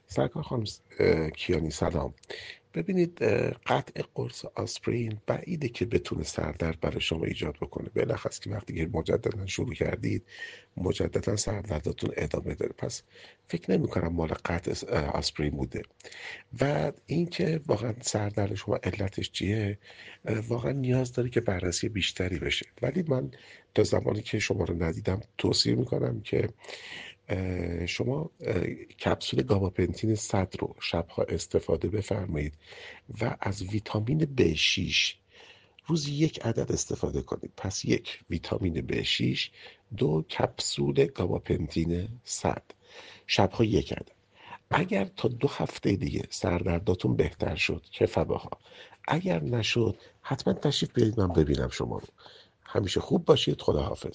سرکار خانم کیانی سلام. ببینید قطع قرص آسپرین بعیده که بتونه سردرد برای شما ایجاد بکنه. بلخص که وقتی که مجددا شروع کردید مجددا سردردتون ادامه داره، پس فکر نمی کنم مال قطع آسپرین بوده. و اینکه واقعا سردرد شما علتش چیه واقعا نیاز داره که بررسی بیشتری بشه. ولی من تا زمانی که شما رو ندیدم توصیه میکنم که شما کپسول گاباپنتین 100 رو شبها استفاده بفرمایید و از ویتامین B6 روزی 1 عدد استفاده کنید. پس 1 ویتامین B6، 2 کپسول گاباپنتین 100 شبها 1 عدد. اگر تا 2 هفته دیگه سردرداتون بهتر شد که فباها، اگر نشد حتما تشریف بیارید من ببینم شما رو. همیشه خوب باشید. خداحافظ.